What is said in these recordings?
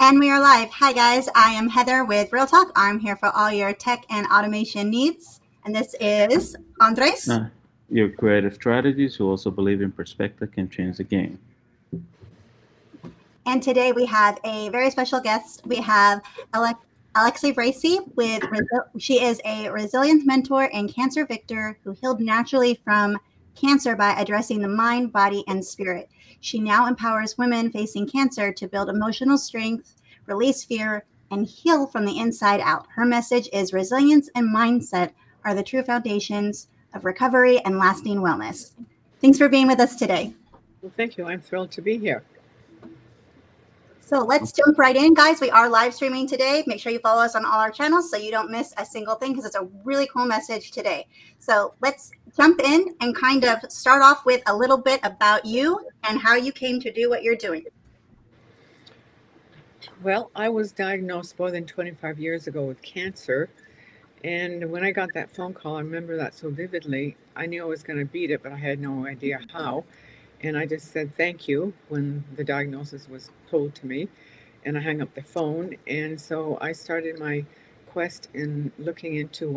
And we are live. Hi, guys. I am Heather with Real Talk. I'm here for all your tech and automation needs. And this is Andres. Your creative strategies who also believe in perspective can change the game. And today we have a very special guest. We have Alexi Bracy she is a resilience mentor and cancer victor who healed naturally from cancer by addressing the mind, body, and spirit. She now empowers women facing cancer to build emotional strength, release fear, and heal from the inside out. Her message is resilience and mindset are the true foundations of recovery and lasting wellness. Thanks for being with us today. Well, thank you. I'm thrilled to be here. So let's jump right in, guys. We are live streaming today. Make sure you follow us on all our channels so you don't miss a single thing because it's a really cool message today. So let's jump in and kind of start off with a little bit about you and how you came to do what you're doing. Well, I was diagnosed more than 25 years ago with cancer. And when I got that phone call, I remember that so vividly. I knew I was going to beat it, but I had no idea how. And I just said thank you when the diagnosis was told to me. And I hung up the phone. And so I started my quest in looking into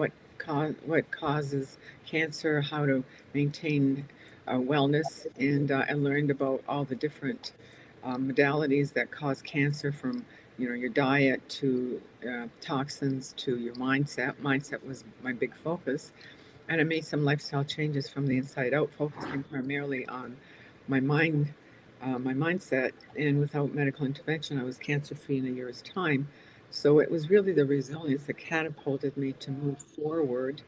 what causes cancer, how to maintain wellness, and I learned about all the different modalities that cause cancer, from your diet to toxins to your mindset. Mindset was my big focus, and I made some lifestyle changes from the inside out, focusing primarily on my mind, my mindset. And without medical intervention, I was cancer free in a year's time. So it was really the resilience that catapulted me to move forward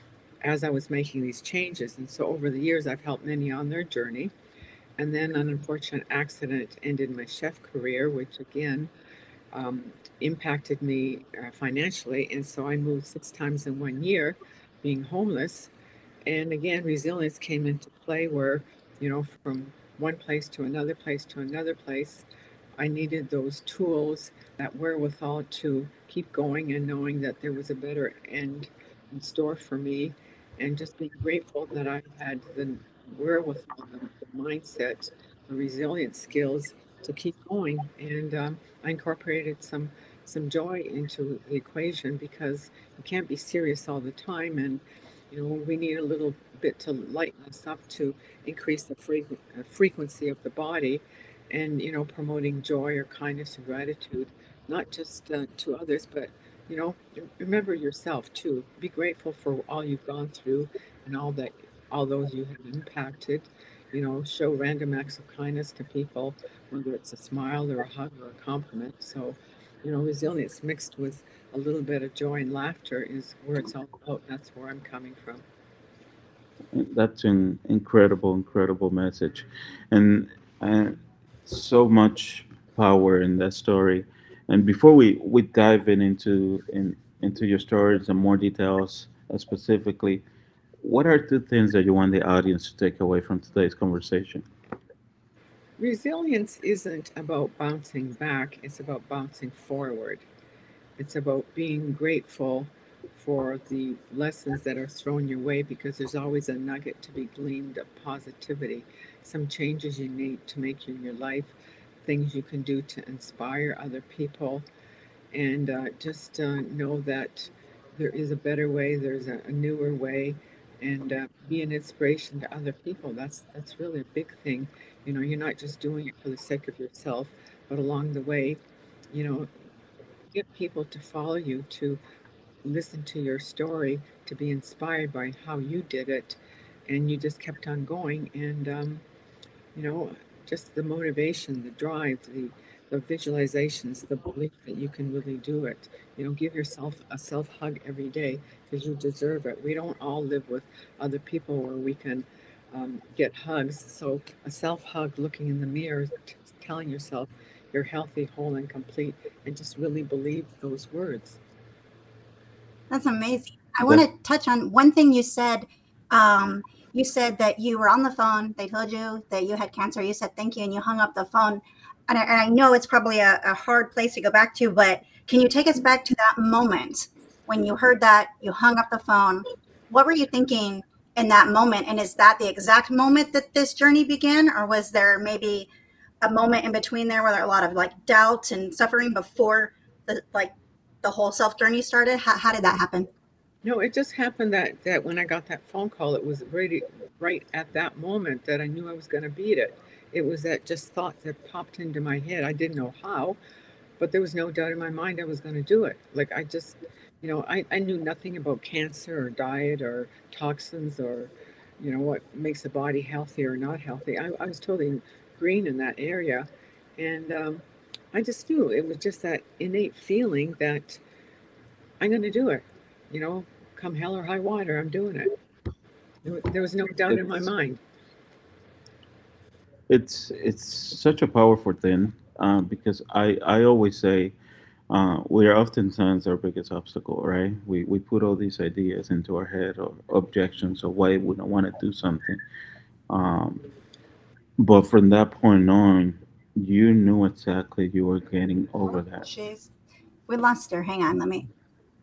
as I was making these changes. And so over the years, I've helped many on their journey. And then an unfortunate accident ended my chef career, which again um, impacted me financially. And so I moved 6 times in 1 year, being homeless. And again, resilience came into play where, from one place to another place to another place, I needed those tools, that wherewithal to keep going and knowing that there was a better end in store for me, and just being grateful that I had the wherewithal, the mindset, the resilient skills to keep going. And I incorporated some joy into the equation, because you can't be serious all the time, and we need a little bit to lighten us up to increase the frequency of the body, and promoting joy or kindness or gratitude, not just to others, but remember yourself too. Be grateful for all you've gone through, and all those you have impacted. Show random acts of kindness to people, whether it's a smile or a hug or a compliment. So resilience mixed with a little bit of joy and laughter is where it's all about. That's where I'm coming from. That's an incredible message, and uh, so much power in that story. And before we dive into your stories and more details, specifically, what are two things that you want the audience to take away from today's conversation? Resilience isn't about bouncing back, it's about bouncing forward. It's about being grateful for the lessons that are thrown your way, because there's always a nugget to be gleaned of positivity, some changes you need to make in your life, things you can do to inspire other people, and just know that there is a better way, there's a newer way, and be an inspiration to other people. That's really a big thing. You're not just doing it for the sake of yourself, but along the way, you know, get people to follow you, to listen to your story, to be inspired by how you did it, and you just kept on going. And you know, just the motivation, the drive, the visualizations, the belief that you can really do it. Give yourself a self hug every day, because you deserve it. We don't all live with other people where we can get hugs. So a self hug, looking in the mirror, telling yourself you're healthy, whole, and complete, and just really believe those words. That's amazing. I want That to touch on one thing you said. You said that you were on the phone. They told you that you had cancer. You said thank you, and you hung up the phone. And I know it's probably a hard place to go back to, but can you take us back to that moment when you heard that, you hung up the phone? What were you thinking in that moment? And is that the exact moment that this journey began, or was there maybe a moment in between there where there are a lot of like doubt and suffering before the whole self journey started? How did that happen? No, it just happened that when I got that phone call, it was really right at that moment that I knew I was going to beat it. It was that just thought that popped into my head. I didn't know how, but there was no doubt in my mind I was going to do it. Like I just, I knew nothing about cancer or diet or toxins or, what makes the body healthy or not healthy. I was totally green in that area. And I just knew it was just that innate feeling that I'm going to do it. You know, come hell or high water, I'm doing it. There was no doubt in my It's mind. it's such a powerful thing, because I always say, we are oftentimes our biggest obstacle, right? We put all these ideas into our head, or objections, or why we don't want to do something. Um, but from that point on, you knew exactly you were getting over Oh, that. we lost her. Hang on, let me.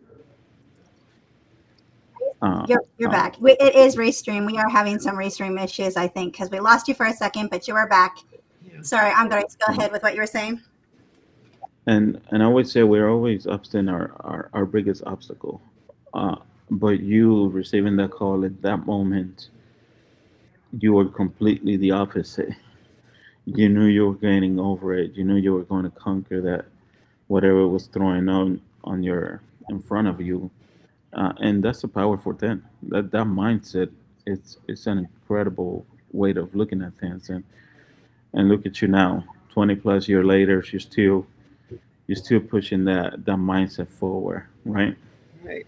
Uh, You're uh, back. It is Restream. We are having some Restream issues, I think, because we lost you for a second, but you are back. Yeah. Sorry, Andres, go uh, ahead with what you were saying. and I would say we're always often our biggest obstacle. Uh, but you receiving that call at that moment, you were completely the opposite. You knew you were getting over it. You knew you were going to conquer that, whatever was throwing on your in front of you. And that's a powerful thing. That mindset, it's an incredible way of looking at things. And look at you now, 20 plus year later, you're still pushing that mindset forward, right? Right.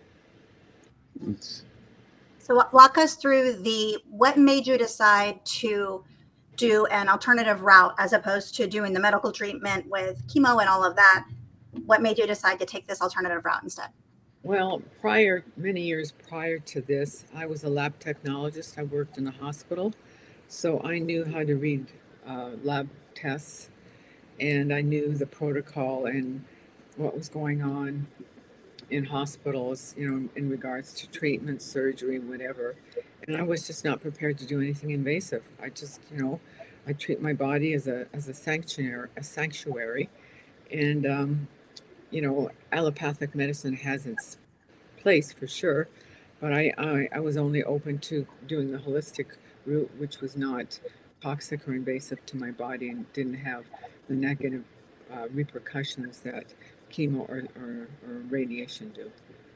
It's So walk us through the what made you decide to do an alternative route as opposed to doing the medical treatment with chemo and all of that. What made you decide to take this alternative route instead? Well, many years prior to this, I was a lab technologist. I worked in a hospital, so I knew how to read lab tests, and I knew the protocol and what was going on in hospitals, in regards to treatment, surgery, whatever. And I was just not prepared to do anything invasive. I just, I treat my body as a sanctuary, and allopathic medicine has its place for sure, but I was only open to doing the holistic route, which was not toxic or invasive to my body and didn't have the negative repercussions that chemo or radiation do.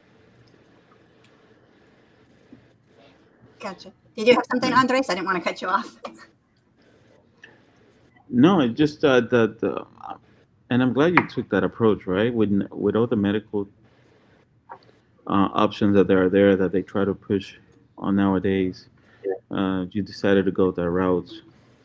Gotcha. Did you have something, Andres? I didn't want to cut you off. no, it just that, and I'm glad you took that approach, right? With all the medical options that there are there that they try to push on nowadays, you decided to go that route.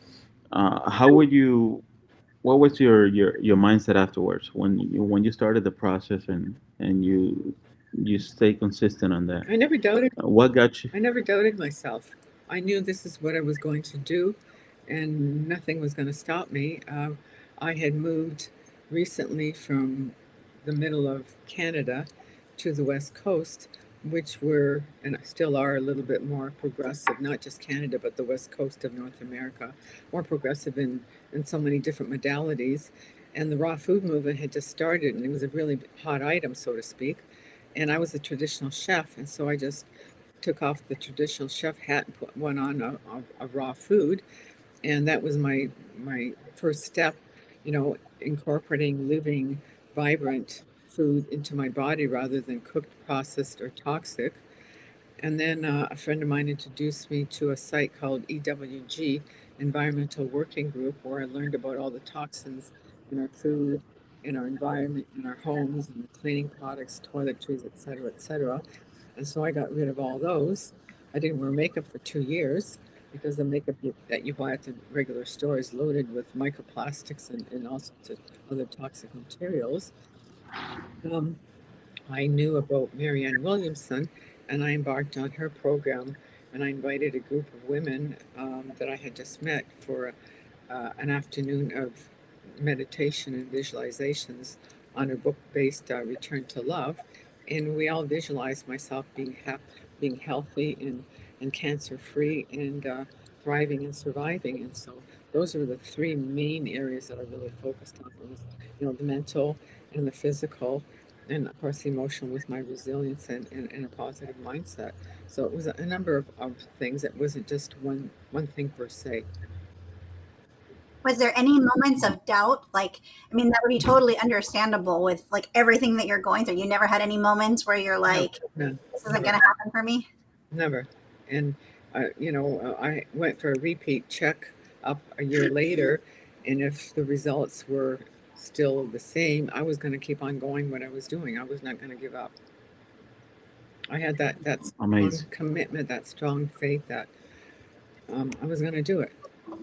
How would you? What was your mindset afterwards when you started the process, and you stay consistent on that? I never doubted What got you? I never doubted myself. I knew this is what I was going to do, and nothing was going to stop me. I had moved recently from the middle of Canada to the West Coast, which were and still are a little bit more progressive, not just Canada, but the West Coast of North America, more progressive in so many different modalities. And the raw food movement had just started, and it was a really hot item, so to speak. And I was a traditional chef, and so I just took off the traditional chef hat and put one on of raw food, and that was my first step, incorporating living, vibrant food into my body rather than cooked, processed, or toxic. And then a friend of mine introduced me to a site called EWG, Environmental Working Group, where I learned about all the toxins in our food, in our environment, in our homes, and the cleaning products, toiletries, et cetera, et cetera. And so I got rid of all those. I didn't wear makeup for 2 years because the makeup that you buy at the regular store is loaded with microplastics and all sorts of other toxic materials. Um, I knew about Marianne Williamson, and I embarked on her program. And I invited a group of women that I had just met for an afternoon of meditation and visualizations on a book based Return to Love. And we all visualized myself being healthy and cancer free and thriving and surviving. And so those are the three main areas that I really focused on. It was, the mental and the physical, and of course the emotional with my resilience and a positive mindset. So it was a number of things. It wasn't just one thing per se. Was there any moments of doubt? Like, I mean, that would be totally understandable with like everything that you're going through. You never had any moments where you're No, like, no, this isn't never, going to happen for me? never. And I went for a repeat check up a year later, and if the results were still the same, I was going to keep on going what I was doing. I was not going to give up. I had that strong Amazing. commitment, that strong faith that I was going to do it.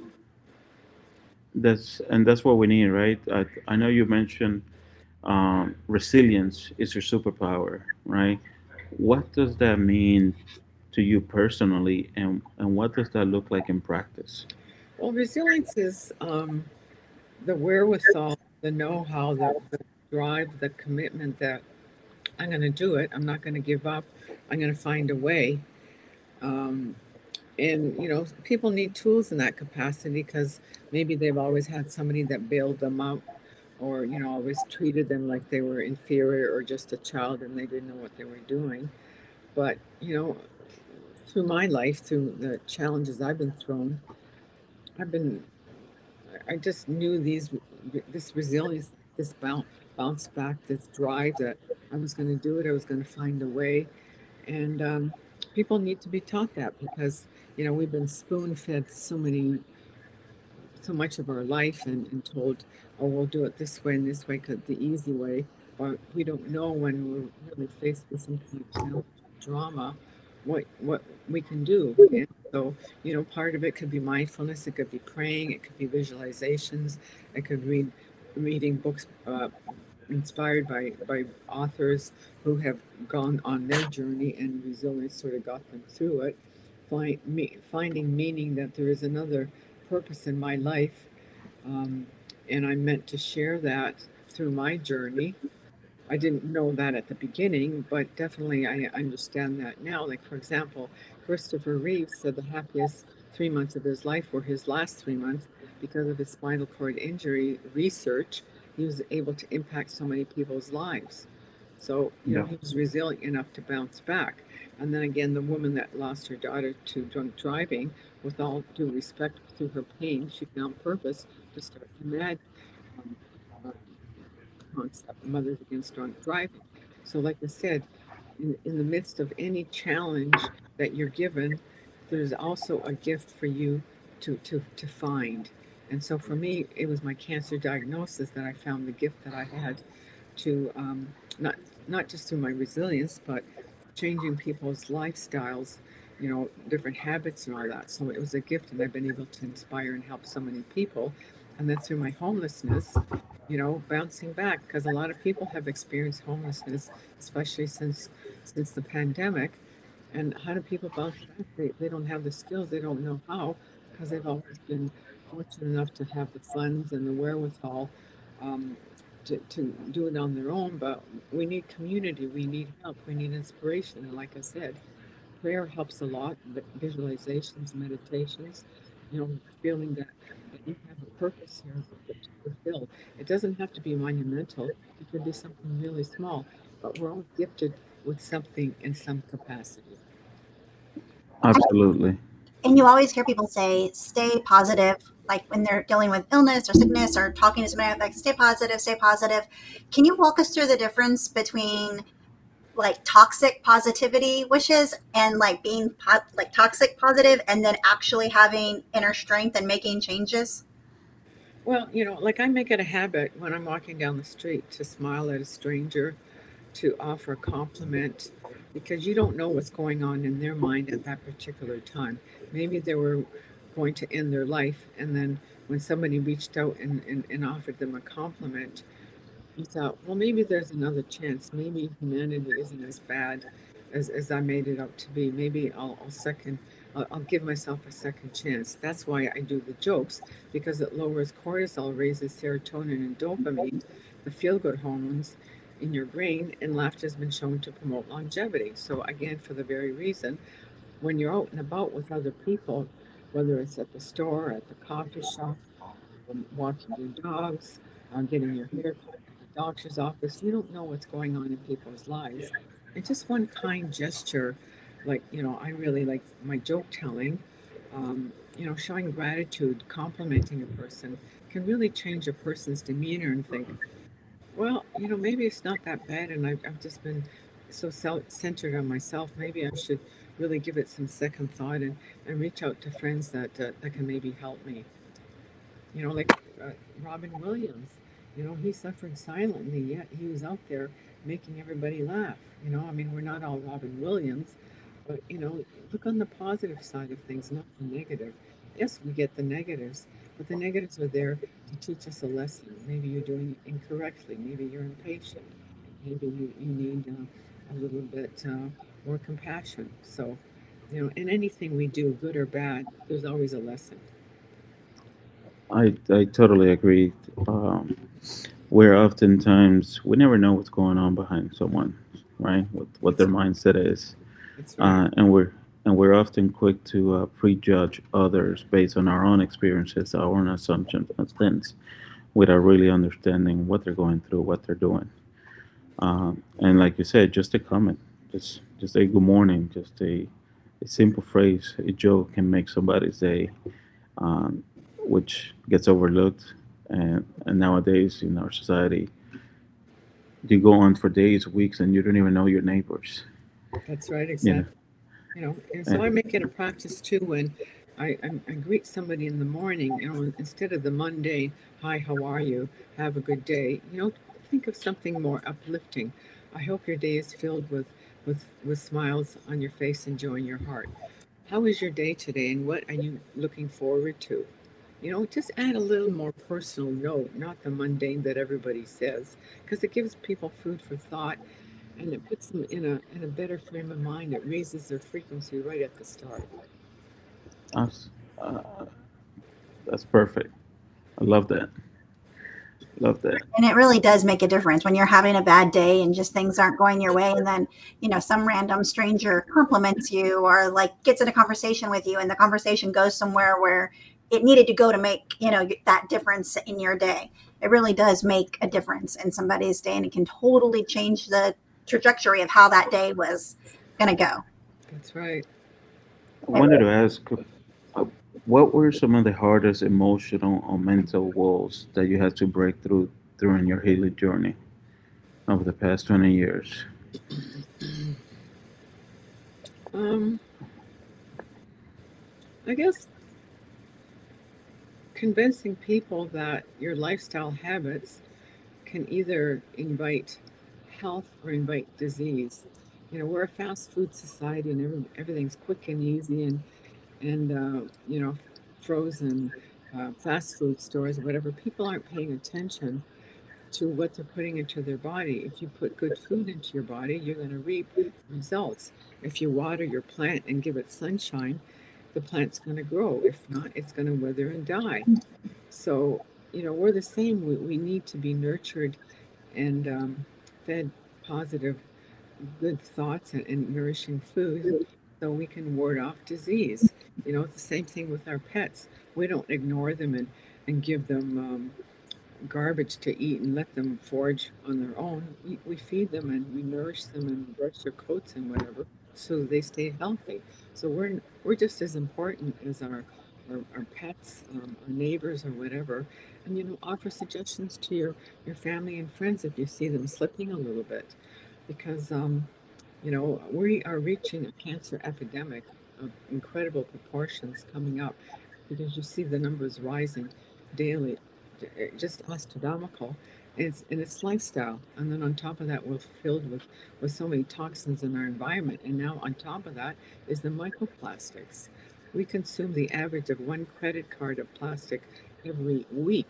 That's what we need, right? I know you mentioned resilience is your superpower, right? What does that mean to you personally, and what does that look like in practice? Well, resilience is the wherewithal, the know-how, the drive, the commitment that I'm going to do it. I'm not going to give up. I'm going to find a way. Um, and people need tools in that capacity because maybe they've always had somebody that bailed them out, or always treated them like they were inferior or just a child and they didn't know what they were doing. But through my life, through the challenges I've been thrown, I've been I just knew this resilience, this bounce back, this drive that I was going to do it. I was going to find a way, and people need to be taught that because we've been spoon fed so much of our life and told, oh, we'll do it this way and this way, 'cause the easy way, but we don't know when we're really faced with some kind of challenge, drama, what we can do. And so, part of it could be mindfulness, it could be praying, it could be visualizations, it could reading books inspired by authors who have gone on their journey and resilience sort of got them through it. Finding meaning that there is another purpose in my life, um, and I'm meant to share that through my journey. I didn't know that at the beginning, but definitely I understand that now. Like, for example, Christopher Reeve said the happiest 3 months of his life were his last 3 months because of his spinal cord injury research. He was able to impact so many people's lives. So, Yeah. he was resilient enough to bounce back. And then again, the woman that lost her daughter to drunk driving, with all due respect, through her pain, she found purpose to start the MAD um, uh, concept, Mothers Against Drunk Driving. So, like I said, in the midst of any challenge that you're given, there's also a gift for you to find. And so for me, it was my cancer diagnosis that I found the gift that I had to not not just through my resilience, but changing people's lifestyles, different habits and all that. So it was a gift, and I've been able to inspire and help so many people. And then through my homelessness, bouncing back because a lot of people have experienced homelessness, especially since the pandemic. And how do people bounce back? They don't have the skills, they don't know how, because they've always been fortunate enough to have the funds and the wherewithal um, to do it on their own. But we need community, we need help, we need inspiration. And like I said, prayer helps a lot, visualizations, meditations, feeling that you have a purpose here to fulfill. It doesn't have to be monumental, it could be something really small, but we're all gifted with something in some capacity. Absolutely. And you always hear people say, stay positive, like when they're dealing with illness or sickness or talking to somebody, like, stay positive, stay positive. Can you walk us through the difference between like toxic positivity wishes and like being like toxic positive and then actually having inner strength and making changes? Well, like I make it a habit when I'm walking down the street to smile at a stranger, to offer a compliment, because you don't know what's going on in their mind at that particular time. Maybe they were going to end their life, and then when somebody reached out and offered them a compliment, you thought, well, maybe there's another chance. Maybe humanity isn't as bad as I made it out to be. Maybe I'll give myself a second chance. That's why I do the jokes, because it lowers cortisol, raises serotonin and dopamine, the feel good hormones in your brain, and laughter has been shown to promote longevity. So, again, for the very reason, when you're out and about with other people, whether it's at the store, at the coffee shop, walking your dogs, getting your hair cut at the doctor's office. You don't know what's going on in people's lives. And just one kind gesture, like, I really like my joke telling, showing gratitude, complimenting a person can really change a person's demeanor and think, well, maybe it's not that bad, and I've just been so centered on myself. Maybe I should really give it some second thought and reach out to friends that can maybe help me. Like uh, Robin Williams, he suffered silently, yet he was out there making everybody laugh. I mean, we're not all Robin Williams, but, look on the positive side of things, not the negative. Yes, we get the negatives, but the negatives are there to teach us a lesson. Maybe you're doing it incorrectly. Maybe you're impatient. Maybe you need a little bit more compassion. So, in anything we do, good or bad, there's always a lesson. I totally agree. Um, where oftentimes we never know what's going on behind someone, right? What their That's mindset is, that's right. and we're often quick to prejudge others based on our own experiences, our own assumptions and things, without really understanding what they're going through, what they're doing. And like you said, just a comment, just a good morning, just a simple phrase, a joke can make somebody's day, um, which gets overlooked. And nowadays in our society, you go on for days, weeks, and you don't even know your neighbors. That's right, You know, exactly. And so I and make it a practice too when I greet somebody in the morning, instead of the Monday, hi, how are you? Have a good day. Think of something more uplifting. I hope your day is filled with smiles on your face and joy in your heart. How is your day today and what are you looking forward to? Just add a little more personal note, not the mundane that everybody says, because it gives people food for thought and it puts them in a better frame of mind. It raises their frequency right at the start. that's, uh, that's perfect. I love that. Love that. And it really does make a difference when you're having a bad day and just things aren't going your way. And then, some random stranger compliments you or like gets in a conversation with you and the conversation goes somewhere where it needed to go to make, that difference in your day. It really does make a difference in somebody's day and it can totally change the trajectory of how that day was going to go. That's right. I wanted to ask, uh, what were some of the hardest emotional or mental walls that you had to break through during your healing journey over the past 20 years? um, I guess convincing people that your lifestyle habits can either invite health or invite disease. We're a fast food society and everything's quick and easy and frozen fast food stores, whatever. People aren't paying attention to what they're putting into their body. If you put good food into your body, you're going to reap results. If you water your plant and give it sunshine, the plant's going to grow. If not, it's going to wither and die. So, we're the same. We need to be nurtured and fed positive, good thoughts and nourishing food so we can ward off disease. It's the same thing with our pets. We don't ignore them and give them garbage to eat and let them forage on their own. We feed them and we nourish them and brush their coats and whatever so they stay healthy. So we're just as important as our pets, our neighbors or whatever. And offer suggestions to your family and friends if you see them slipping a little bit. Because we are reaching a cancer epidemic of incredible proportions coming up because you see the numbers rising daily, just astronomical. And it's lifestyle, and then on top of that, we're filled with so many toxins in our environment. And now on top of that is the microplastics. We consume the average of one credit card of plastic every week.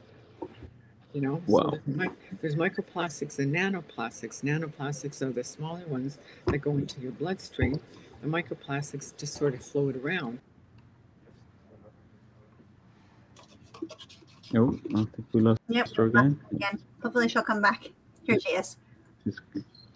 So Wow. there's microplastics and nanoplastics. Nanoplastics are the smaller ones that go into your bloodstream. The microplastics just sort of float around. No, I think we lost Yep. her again. Again, hopefully she'll come back. Here she is. She's-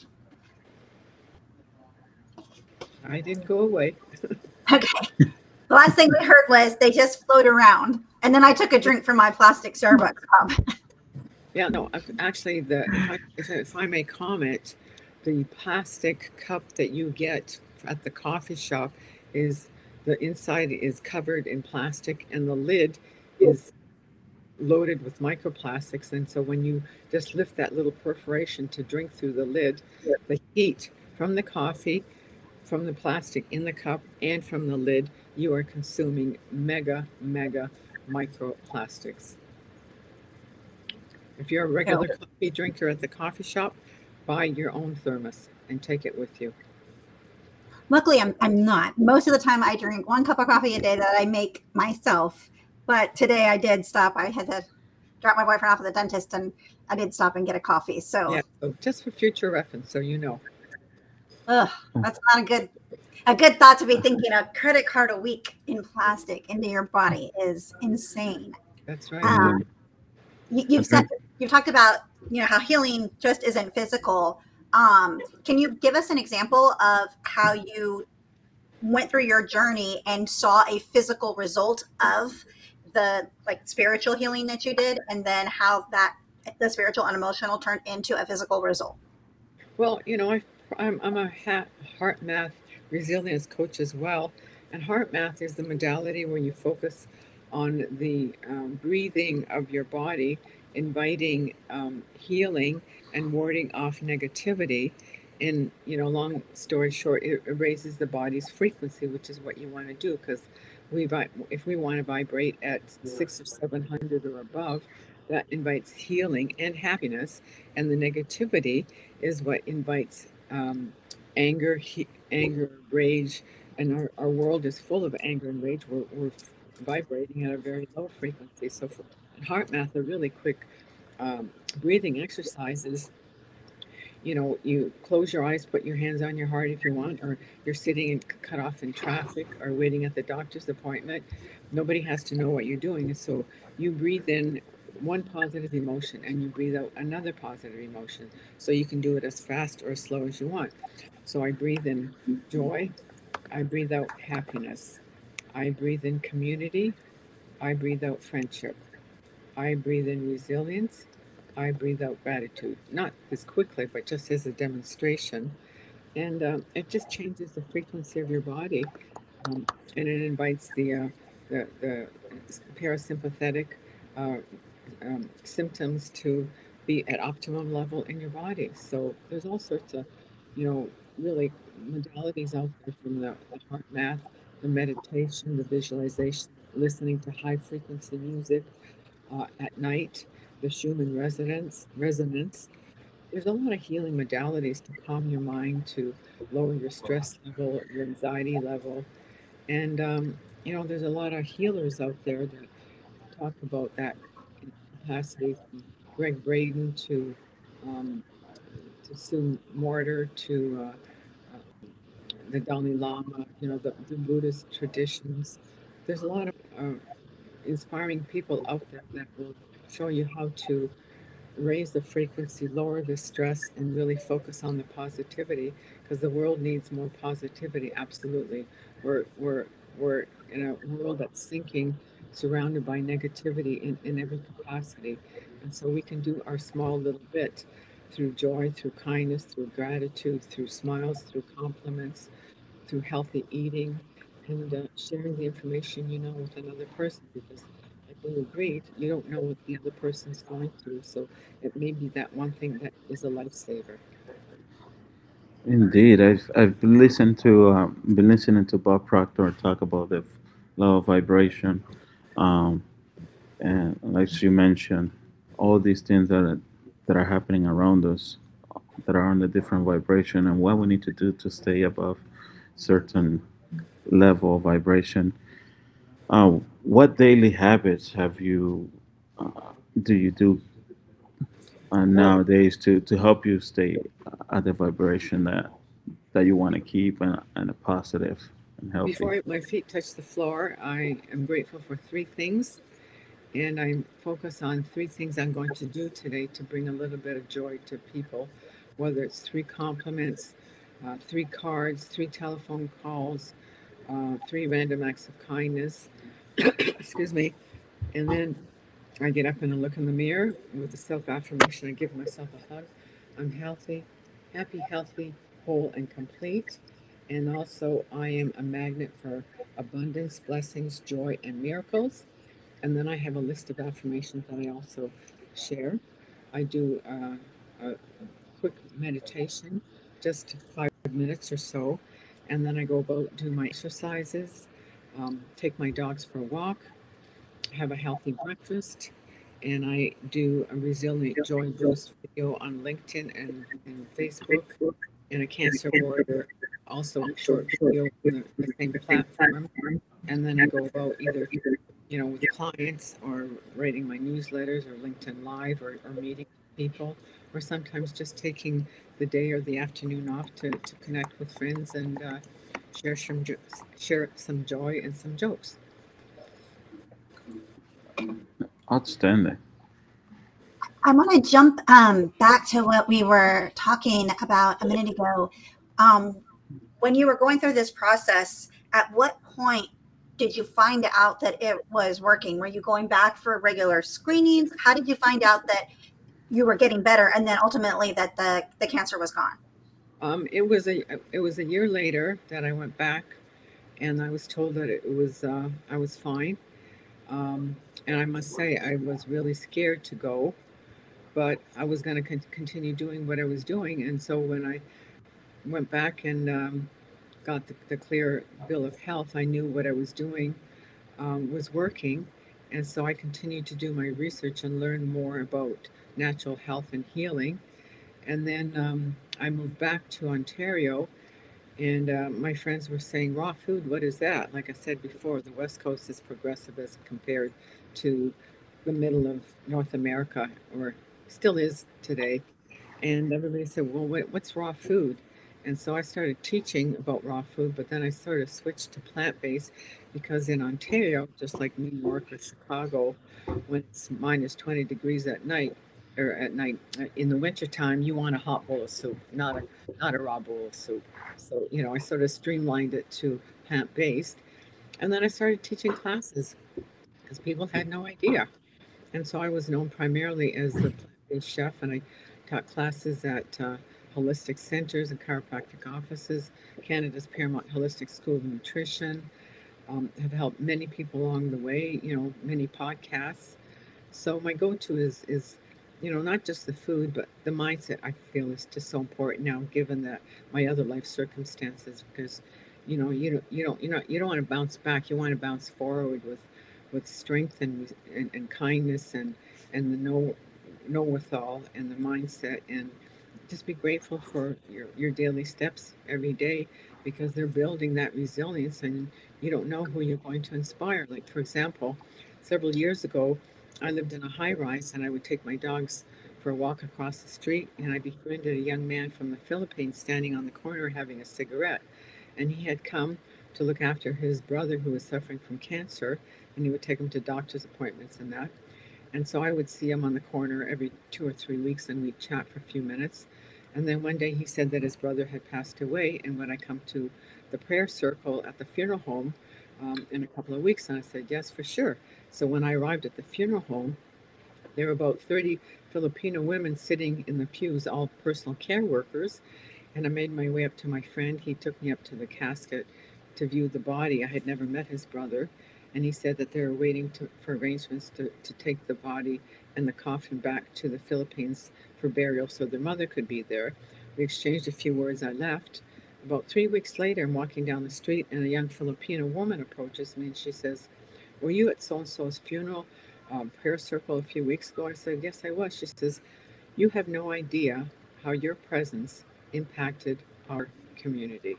I didn't go away. Okay. The last thing we heard was they just float around. And then I took a drink from my plastic Starbucks cup. Yeah, no, actually, if I may comment, the plastic cup that you get at the coffee shop is the inside is covered in plastic and the lid is loaded with microplastics. And so when you just lift that little perforation to drink through the lid, the heat from the coffee, from the plastic in the cup, and from the lid, you are consuming mega microplastics. If you're a regular coffee drinker at the coffee shop, buy your own thermos and take it with you. Luckily, I'm not. Most of the time, I drink 1 cup of coffee a day that I make myself. But today I did stop. I had to drop my boyfriend off at the dentist, and I did stop and get a coffee. So, Yeah, so just for future reference, so you know. That's not a good thought to be thinking. A credit card a week in plastic into your body is insane. That's right. You've talked about how healing just isn't physical. Can you give us an example of how you went through your journey and saw a physical result of the spiritual healing that you did, and then how that the spiritual and emotional turned into a physical result? Well, I'm a heart math resilience coach as well, and heart math is the modality where you focus on the breathing of your body, inviting healing and warding off negativity. And long story short, it raises the body's frequency, which is what you want to do, because if we want to vibrate at 600 or 700 or above, that invites healing and happiness, and the negativity is what invites anger, rage, and our world is full of anger and rage. We're vibrating at a very low frequency. So for heart math, a really quick breathing exercises. You close your eyes, put your hands on your heart if you want, or you're sitting and cut off in traffic or waiting at the doctor's appointment. Nobody has to know what you're doing. And so you breathe in one positive emotion and you breathe out another positive emotion. So you can do it as fast or as slow as you want. So I breathe in joy, I breathe out happiness, I breathe in community, I breathe out friendship, I breathe in resilience, I breathe out gratitude. Not as quickly, but just as a demonstration. And it just changes the frequency of your body. And it invites the parasympathetic uh, symptoms to be at optimum level in your body. So there's all sorts of, really modalities out there, from the heart math, the meditation, the visualization, listening to high frequency music at night, the Schumann resonance. There's a lot of healing modalities to calm your mind, to lower your stress level, your anxiety level. And, there's a lot of healers out there that talk about that capacity, from Greg Braden um, to Sue Morter to the Dalai Lama, the Buddhist traditions. There's a lot of inspiring people out there that will show you how to raise the frequency, lower the stress, and really focus on the positivity, because the world needs more positivity. Absolutely. We're in a world that's sinking, surrounded by negativity in every capacity. And so we can do our small little bit through joy, through kindness, through gratitude, through smiles, through compliments, through healthy eating, and sharing the information with another person, because like when you grieve, you don't know what the other person's going through. So it may be that one thing that is a lifesaver. Indeed, I've been listening to Bob Proctor talk about the law of vibration, um, and like you mentioned, all these things that are happening around us, that are on a different vibration, and what we need to do to stay above certain level of vibration. What daily habits uh, do you do Well, nowadays to help you stay at the vibration that you want to keep, and a positive and healthy? before my feet touch the floor, I am grateful for three things. And I focus on three things I'm going to do today to bring a little bit of joy to people, whether it's three compliments, three cards, three telephone calls, three random acts of kindness. Excuse me. And then I get up and I look in the mirror with a self affirmation. I give myself a hug. I'm healthy, happy, healthy, whole, and complete. And also, I am a magnet for abundance, blessings, joy, and miracles. And then I have a list of affirmations that I also share. I do a quick meditation, just 5 minutes or so. And then I go about do my exercises, take my dogs for a walk, have a healthy breakfast, and I do a Resilient Joy Boost video on LinkedIn and Facebook, and a Cancer Warrior, also short video on the same platform. And then I go about either, with clients or writing my newsletters or LinkedIn Live or meeting people, or sometimes just taking the day or the afternoon off to connect with friends and share some joy and some jokes. Outstanding. I want to jump back to what we were talking about a minute ago. Um, when you were going through this process, at what point did you find out that it was working? Were you going back for regular screenings? How did you find out that you were getting better and then ultimately that the cancer was gone? It was a year later that I went back, and I was told that I was fine. Um, and I must say I was really scared to go, but I was going to continue doing what I was doing. And so when I went back and got the clear bill of health, I knew what I was doing was working. And so I continued to do my research and learn more about natural health and healing. And then I moved back to Ontario, and my friends were saying, raw food, what is that? Like I said before, the West Coast is progressive as compared to the middle of North America, or still is today. And everybody said, well, what's raw food? And so I started teaching about raw food, but then I sort of switched to plant based because in Ontario, just like New York or Chicago, when it's minus 20 degrees at night, or at night in the wintertime, you want a hot bowl of soup, not a raw bowl of soup. So, I sort of streamlined it to plant based. And then I started teaching classes because people had no idea. And so I was known primarily as the plant-based chef, and I taught classes at holistic centers and chiropractic offices, Canada's Paramount Holistic School of Nutrition. Have helped many people along the way, many podcasts. So my go-to is not just the food, but the mindset. I feel is just so important now, given that my other life circumstances. Because you don't want to bounce back. You want to bounce forward with strength and kindness and the know withal and the mindset, and just be grateful for your daily steps every day, because they're building that resilience, and you don't know who you're going to inspire. Like, for example, several years ago, I lived in a high rise, and I would take my dogs for a walk across the street, and I befriended a young man from the Philippines standing on the corner having a cigarette. And he had come to look after his brother who was suffering from cancer, and he would take him to doctor's appointments and that. And so I would see him on the corner every 2 or 3 weeks, and we'd chat for a few minutes. And then one day he said that his brother had passed away. And when I come to the prayer circle at the funeral home in a couple of weeks, and I said, yes, for sure. So when I arrived at the funeral home, there were about 30 Filipino women sitting in the pews, all personal care workers. And I made my way up to my friend. He took me up to the casket to view the body. I had never met his brother. And he said that they were waiting for arrangements to take the body and the coffin back to the Philippines for burial so their mother could be there. We exchanged a few words. I left. About 3 weeks later, I'm walking down the street, and a young Filipino woman approaches me, and she says, were you at so and so's funeral prayer circle a few weeks ago? I said, yes, I was. She says, you have no idea how your presence impacted our community.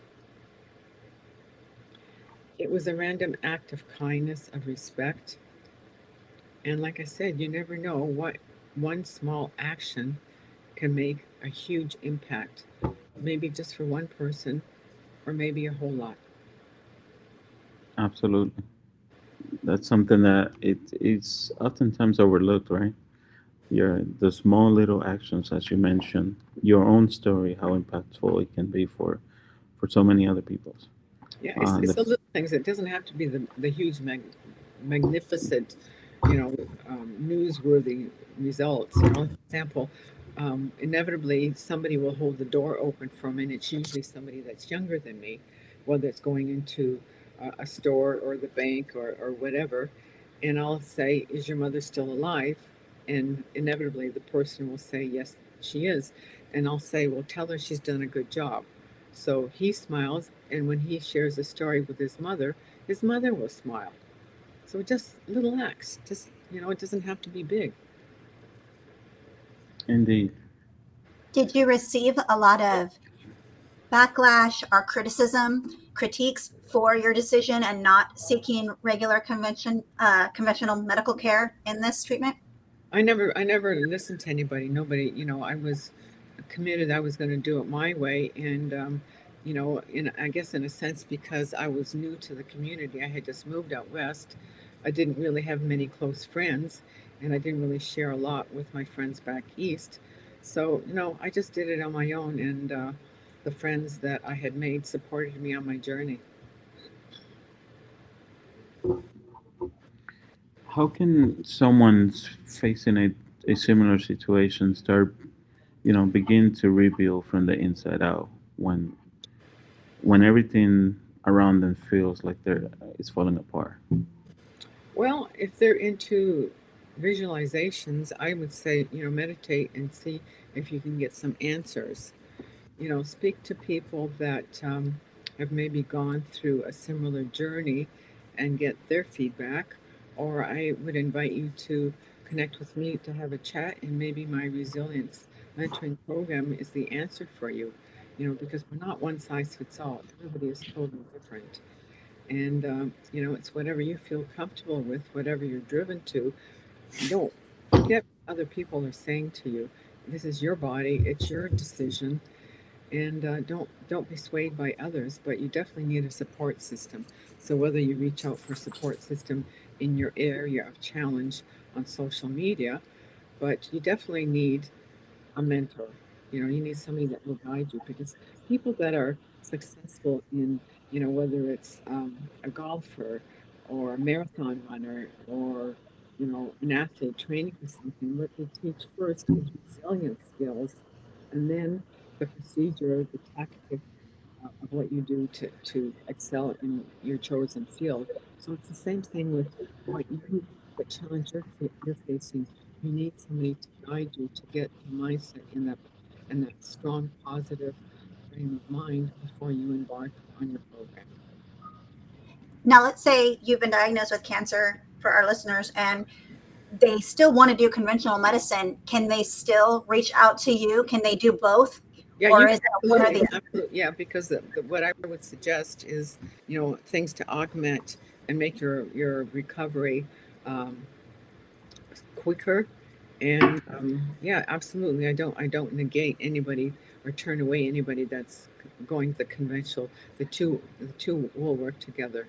It was a random act of kindness, of respect. And like I said, you never know what one small action can make a huge impact. Maybe just for one person, or maybe a whole lot. Absolutely. That's something that it is oftentimes overlooked, right? The small little actions, as you mentioned, your own story, how impactful it can be for so many other people's. Yeah, The it's the little things. It doesn't have to be the huge, magnificent, newsworthy results. For example, inevitably somebody will hold the door open for me, and it's usually somebody that's younger than me, whether it's going into a store or the bank or whatever. And I'll say, "Is your mother still alive?" And inevitably the person will say, "Yes, she is." And I'll say, "Well, tell her she's done a good job." So he smiles, and when he shares a story with his mother will smile. So just little acts, just, it doesn't have to be big. Indeed. Did you receive a lot of backlash or critiques for your decision and not seeking regular conventional medical care in this treatment? I never listened to anybody. Nobody, I was committed. I was going to do it my way, and I guess in a sense because I was new to the community, I had just moved out west. I didn't really have many close friends, and I didn't really share a lot with my friends back east. So I just did it on my own, and the friends that I had made supported me on my journey. How can someone facing a similar situation start, begin to rebuild from the inside out when everything around them feels like it's falling apart? Well, if they're into visualizations, I would say, meditate and see if you can get some answers. Speak to people that have maybe gone through a similar journey and get their feedback. Or I would invite you to connect with me to have a chat, and maybe my resilience mentoring program is the answer for you. Because we're not one size fits all. Everybody is totally different. And, it's whatever you feel comfortable with, whatever you're driven to. Don't forget what other people are saying to you. This is your body, it's your decision, and don't be swayed by others, but you definitely need a support system. So whether you reach out for support system in your area of challenge on social media, but you definitely need a mentor. You need somebody that will guide you, because people that are successful in, whether it's a golfer or a marathon runner or, an athlete training for something, what they teach first is resilience skills, and then the procedure, the tactic of what you do to excel in your chosen field. So it's the same thing with what challenge you're facing. You need somebody to guide you to get your mindset in that strong, positive frame of mind before you embark on your program. Now, let's say you've been diagnosed with cancer for our listeners and they still want to do conventional medicine. Can they still reach out to you? Can they do both? Yeah, Or you is it one or absolutely, the other? absolutely, yeah. Because what I would suggest is, things to augment and make your recovery um, quicker. And yeah, absolutely. I don't negate anybody or turn away anybody that's going the conventional. The two will work together.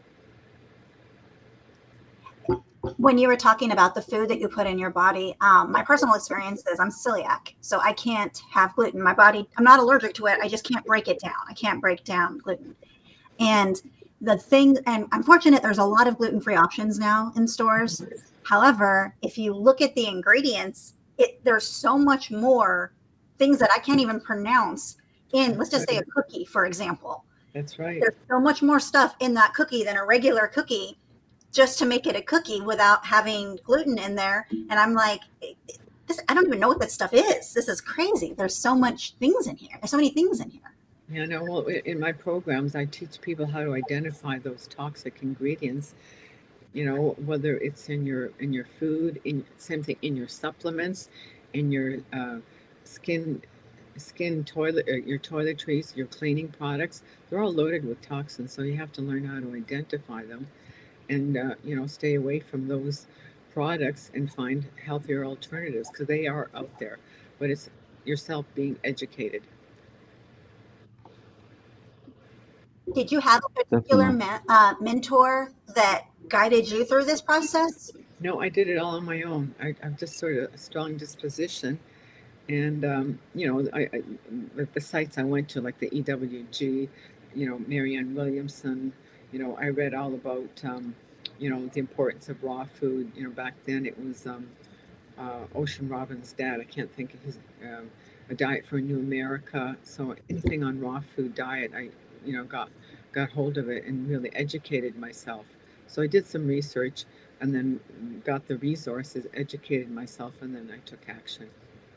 When you were talking about the food that you put in your body, my personal experience is I'm celiac, so I can't have gluten. My body, I'm not allergic to it. I just can't break it down. I can't break down gluten. And the thing, and I'm fortunate there's a lot of gluten-free options now in stores. However, if you look at the ingredients, there's so much more things that I can't even pronounce in, let's just say a Right. cookie, for example. That's right. There's so much more stuff in that cookie than a regular cookie just to make it a cookie without having gluten in there. And I'm like, this, I don't even know what this stuff is. This is crazy. There's so much things in here. There's so many things in here. Yeah, no, well, in my programs, I teach people how to identify those toxic ingredients. Whether it's in your food, in same thing in your supplements, in your skin skin toilet, your toiletries, your cleaning products. They're all loaded with toxins, so you have to learn how to identify them, and stay away from those products and find healthier alternatives, because they are out there. But it's yourself being educated. Did you have a particular Definitely. mentor that guided you through this process? No, I did it all on my own. I'm just sort of a strong disposition, and the sites I went to, like the EWG, Marianne Williamson. I read all about, the importance of raw food. Back then it was Ocean Robin's dad. I can't think of his, A Diet for a New America. So anything on raw food diet, I, got hold of it and really educated myself. So I did some research and then got the resources, educated myself, and then I took action.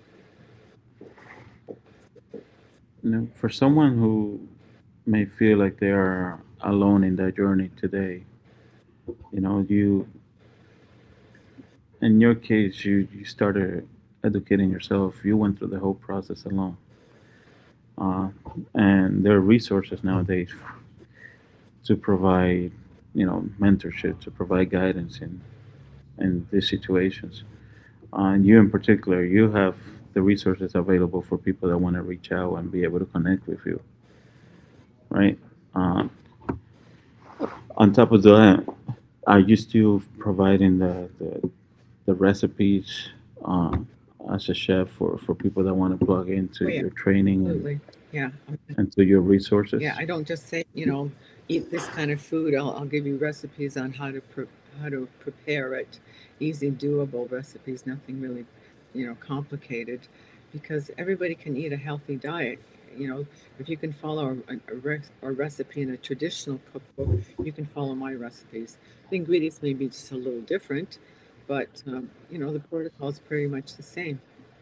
For someone who may feel like they are alone in that journey today, you in your case, you started educating yourself. You went through the whole process alone, uh, and there are resources nowadays to provide, mentorship, to provide guidance in these situations. And you, in particular, you have the resources available for people that want to reach out and be able to connect with you, right? Uh, on top of that, are you still providing the recipes uh, as a chef for people that want to plug into Oh yeah, your training absolutely. Yeah. and to your Yeah, resources? I don't just say, eat this kind of food. I'll give you recipes on how to prepare it. Easy, doable recipes, nothing really, complicated, because everybody can eat a healthy diet. You know, if you can follow a recipe in a traditional cookbook, you can follow my recipes. The ingredients may be just a little different, but the protocol is pretty much the same.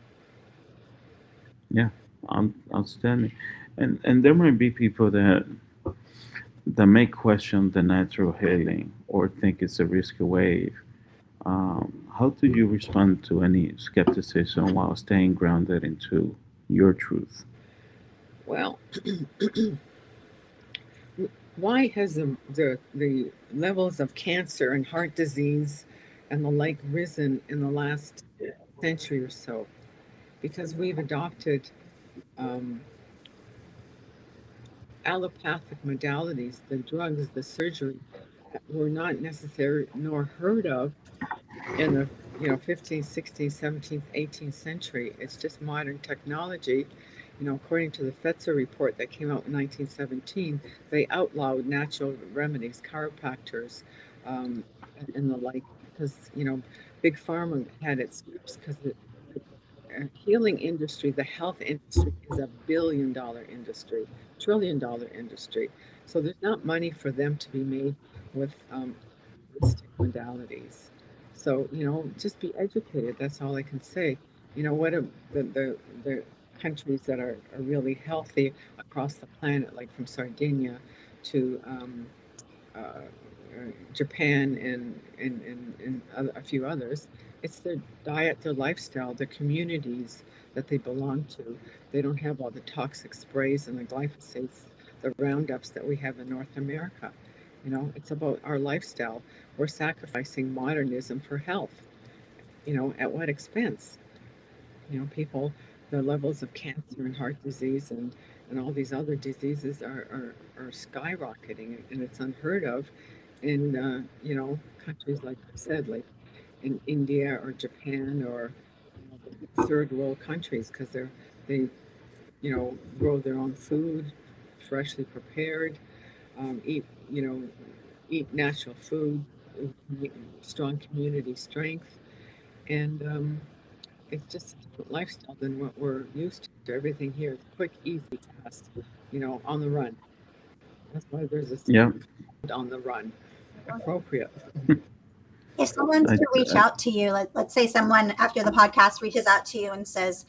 Yeah, outstanding. And there might be people that may question the natural healing or think it's a risky wave. How do you respond to any skepticism while staying grounded into your truth? Well, why has the levels of cancer and heart disease and the like risen in the last century or so? Because we've adopted um, allopathic modalities, the drugs, the surgery that were not necessary nor heard of in the 15th, 16th, 17th, 18th century. It's just modern technology. According to the Fetzer report that came out in 1917, they outlawed natural remedies, chiropractors, um, and the like, because big pharma had its grips, because the healing industry, the health industry, is a billion-dollar industry, trillion-dollar industry. So there's not money for them to be made with holistic modalities. So, just be educated. That's all I can say. What are the countries that are really healthy across the planet, like from Sardinia to uh, Japan and a few others? It's their diet, their lifestyle, their communities that they belong to. They don't have all the toxic sprays and the glyphosates, the roundups that we have in North America. It's about our lifestyle. We're sacrificing modernism for health. At what expense? People, the levels of cancer and heart disease and all these other diseases are skyrocketing, and it's unheard of in, countries like I said, like in India or Japan or the third world countries, because they grow their own food, freshly prepared, eat eat natural food, strong community strength, and it's just a different lifestyle than what we're used to. Everything here is quick, easy, fast, on the run. That's why there's this Yeah, on the run, appropriate. If someone wants I, to reach I, out to you, let's say someone after the podcast reaches out to you and says,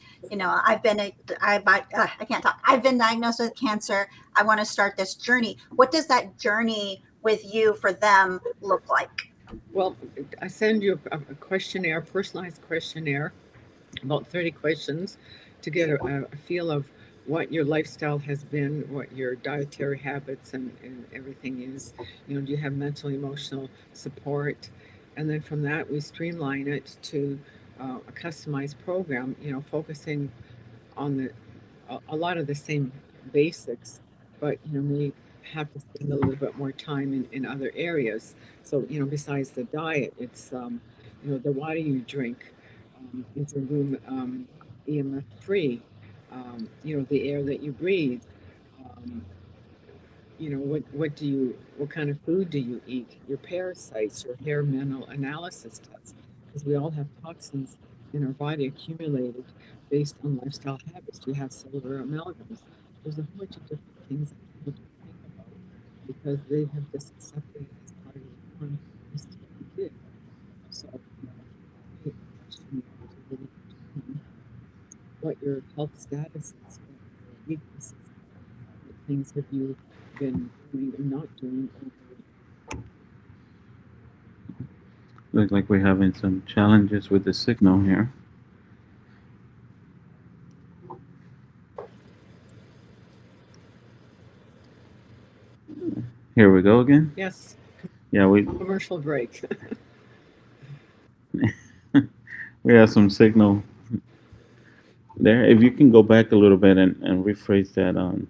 I can't talk. I've been diagnosed with cancer. I want to start this journey. What does that journey with you for them look like? Well, I send you a questionnaire, personalized questionnaire, about 30 questions to get a feel of what your lifestyle has been, what your dietary habits and everything is. Do you have mental, emotional support? And then from that, we streamline it to a customized program, focusing on a lot of the same basics, but we have to spend a little bit more time in other areas. So besides the diet, it's the water you drink. Is your room EMF free? The air that you breathe. Um, what kind of food do you eat, your parasites, your hair mineral analysis tests, because we all have toxins in our body accumulated based on lifestyle habits. Do you have silver amalgams? There's a whole bunch of different things that people don't think about because they have just accepted it as part of the norm, just as we did. So, I question you to really determine what your health status is, what your weaknesses are, what things have you been doing or not doing over. Look like we're having some challenges with the signal here. Here we go again. Yes, Yeah, we commercial break. we have some signal there. If you can go back a little bit and rephrase that on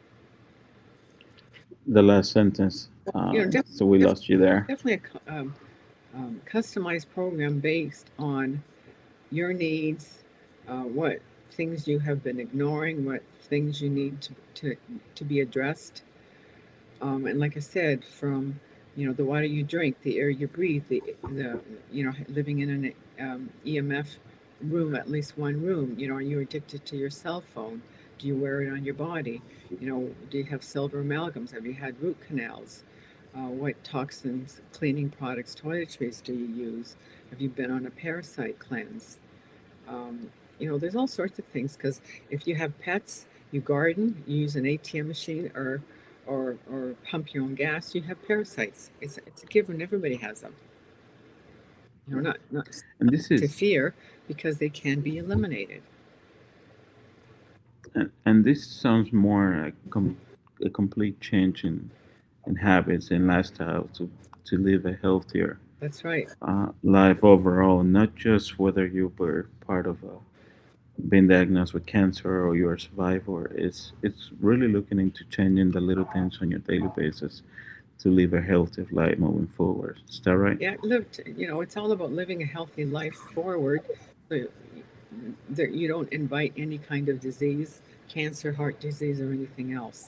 the last sentence. You know, So we lost you there. definitely a customized program based on your needs, what things you have been ignoring, what things you need to be addressed. And like I said, from the water you drink, the air you breathe, the living in an EMF room, at least one room. Are you addicted to your cell phone? Do you wear it on your body? Do you have silver amalgams? Have you had root canals? What toxins, cleaning products, toiletries do you use? Have you been on a parasite cleanse? There's all sorts of things because if you have pets, you garden, you use an ATM machine or pump your own gas, you have parasites. It's a given. Everybody has them. Not And this to is fear because they can be eliminated. and this sounds more like a complete change in habits and lifestyle to live a healthier That's right. life overall, not just whether you were part of a been diagnosed with cancer or you're a survivor. It's really looking into changing the little things on your daily basis to live a healthy life moving forward. Is that right? Yeah, it's all about living a healthy life forward. So that you don't invite any kind of disease, cancer, heart disease, or anything else.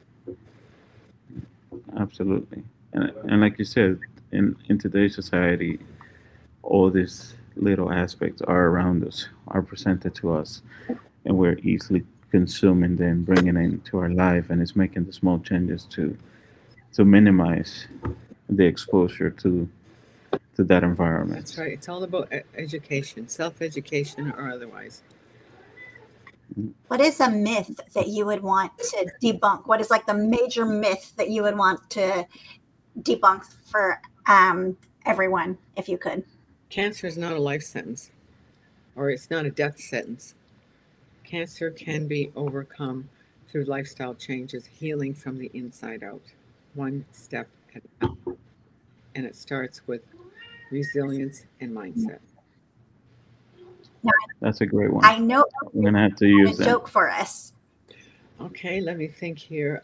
Absolutely. And like you said, in today's society, all these little aspects are around us, are presented to us, and we're easily consuming them, bringing it into our life, and it's making the small changes to minimize the exposure to that That's environment. right. It's all about education, self-education or otherwise. What is a myth that you would want to debunk? What is like the major myth that you would want to debunk for everyone, if you could? Cancer is not a life sentence, or it's not a death sentence. Cancer can be overcome through lifestyle changes, healing from the inside out, one step at a time. And it starts with resilience and mindset. Now, That's a great one. I know I'm gonna have to you use have a that. joke for us. Okay, let me think here.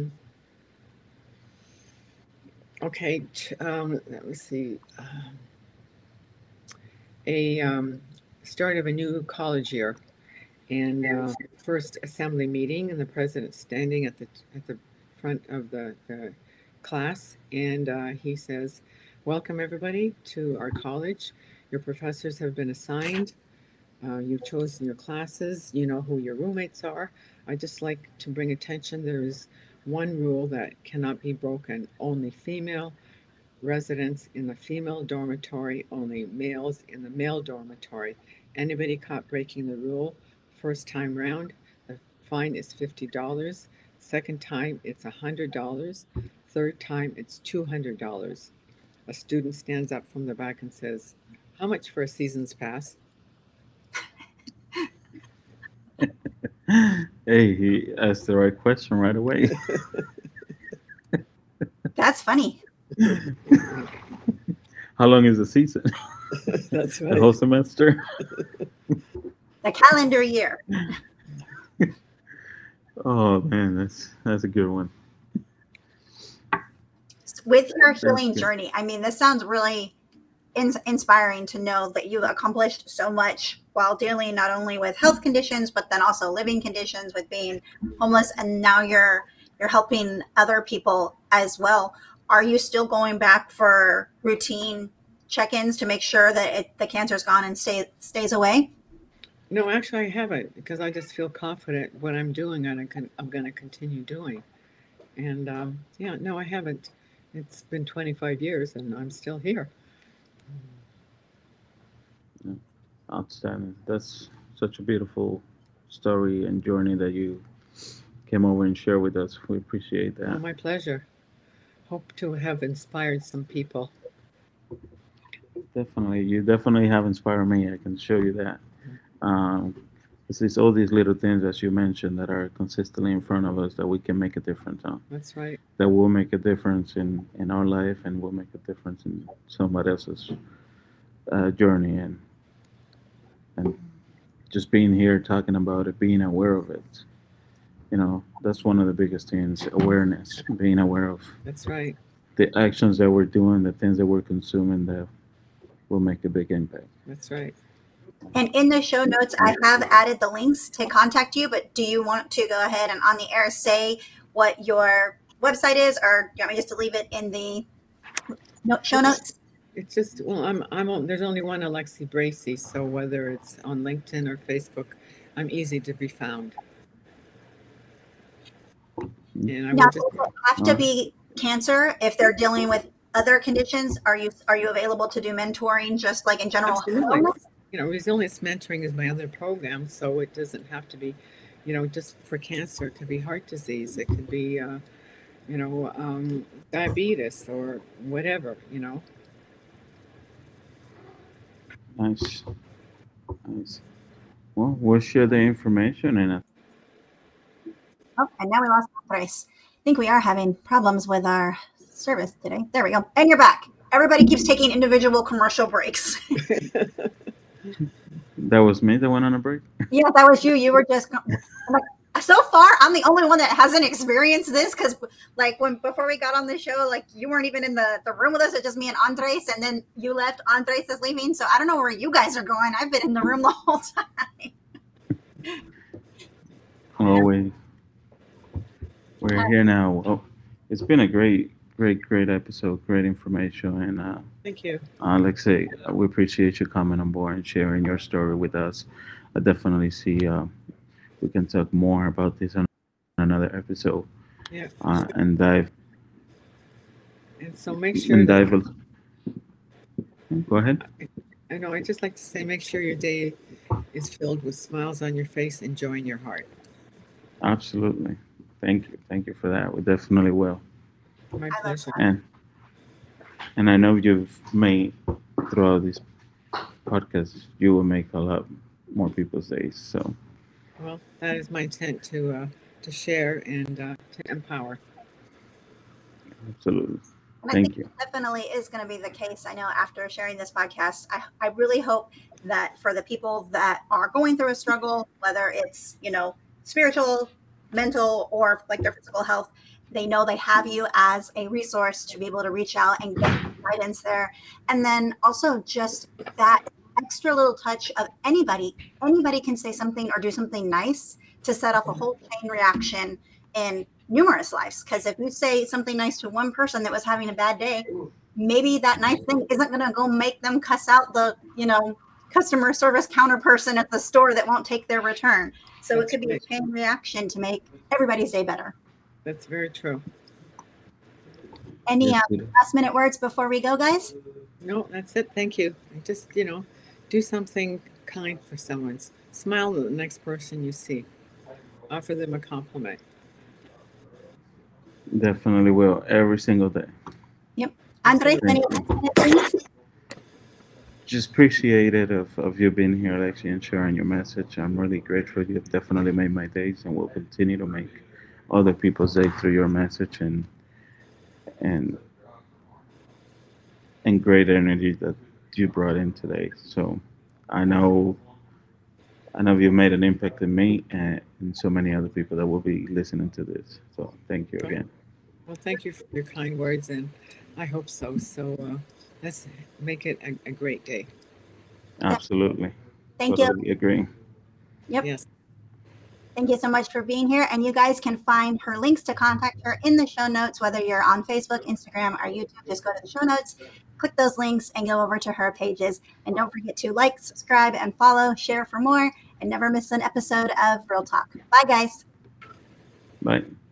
Okay, let me see. A start of a new college year, and first assembly meeting, and the president's standing at the front of the class, and he says, "Welcome everybody to our college. Your professors have been assigned. You've chosen your classes. You know who your roommates are. I just like to bring attention. There is one rule that cannot be broken: only female residents in the female dormitory, only males in the male dormitory. Anybody caught breaking the rule, first time round, the fine is $50. Second time, it's $100. Third time, it's $200. A student stands up from the back and says, "How much for a season's pass?" Hey, he asked the right question right away. That's funny. How long is the season? That's The right. whole semester? The calendar year. Oh man, that's a good one. With your That's healing good. journey, I mean, this sounds really inspiring to know that you've accomplished so much while dealing not only with health conditions, but then also living conditions with being homeless. And now you're you're helping other people as well. Are you still going back for routine check-ins to make sure that the cancer's gone and stays away? No, actually, I haven't because I just feel confident what I'm doing and I'm going to continue doing. And yeah, no, I haven't. It's been 25 years and I'm still here. Yeah, outstanding. That's such a beautiful story and journey that you came over and shared with us. We appreciate Oh, that. my pleasure. Hope to have inspired some people. Definitely, you definitely have inspired me. I can show you that. Um, it's all these little things, as you mentioned, that are consistently in front of us that we can make a difference on. That's right. That will make a difference in our life and will make a difference in somebody else's journey. And just being here, talking about it, being aware of it, that's one of the biggest things, awareness, being aware of That's right. the actions that we're doing, the things that we're consuming that will make a big impact. That's right. And in the show notes, I have added the links to contact you, but do you want to go ahead and on the air say what your website is, or do you want me just to leave it in the show notes? It's just, well, there's only one Alexi Bracy, so whether it's on LinkedIn or Facebook, I'm easy to be found. And I Now, will just, does it have to be cancer if they're dealing with other conditions? Are you available to do mentoring just like in general absolutely. wellness? Resilience mentoring is my other program, so it doesn't have to be, just for cancer. It could be heart disease. It could be, diabetes or whatever. Nice, nice. Well, we'll share the information and Oh, and now we lost Trace. I think we are having problems with our service today. There we go. And you're back. Everybody keeps taking individual commercial breaks. that was me that went on a break. Yeah, that was you. You were just so far. I'm the only one that hasn't experienced this because, like, before we got on the show, like you weren't even in the room with us. It's just me and Andres, and then you left. Andres is leaving, so I don't know where you guys are going. I've been in the room the whole time. Always. We're here now. Oh, it's been a great episode, great information, and Thank you. Alexei, we appreciate you coming on board and sharing your story with us. I definitely see we can talk more about this on another episode. Yeah. And dive And so make sure and that, dive. Go ahead. I know, I just like to say, make sure your day is filled with smiles on your face and joy in your heart. Absolutely. Thank you for that. We definitely will. My pleasure. And I know you've made throughout this podcast, you will make a lot more people's days. So Well, that is my intent to share and to empower. absolutely. And I Thank think you. it definitely is going to be the case. I know after sharing this podcast, I really hope that for the people that are going through a struggle, whether it's, spiritual, mental, or like their physical health, they know they have you as a resource to be able to reach out and get guidance there. And then also just that extra little touch of anybody can say something or do something nice to set off a whole chain reaction in numerous lives. Because if you say something nice to one person that was having a bad day, maybe that nice thing isn't going to go make them cuss out the, customer service counter person at the store that won't take their return. So That's it could be a chain reaction to make everybody's day better. That's very true. Any Yes, last minute words before we go, guys? No, that's it. Thank you. Just, do something kind for someone. Smile at the next person you see. Offer them a compliment. definitely will every single day. Yep. Andres, any last minute things? Just appreciate it of you being here, Alexi, and sharing your message. I'm really grateful. You've definitely made my days, and will continue to make other people's day through your message and and great energy that you brought in today. So I know you've made an impact in me and so many other people that will be listening to this. So thank you again. Well, thank you for your kind words, and I hope so. So let's make it a great day. Absolutely. Thank you. Totally agree. Yep. Yes. Thank you so much for being here. And you guys can find her links to contact her in the show notes, whether you're on Facebook, Instagram, or YouTube. Just go to the show notes, click those links, and go over to her pages. And don't forget to like, subscribe, and follow, share for more, and never miss an episode of Real Talk. Bye, guys. Bye.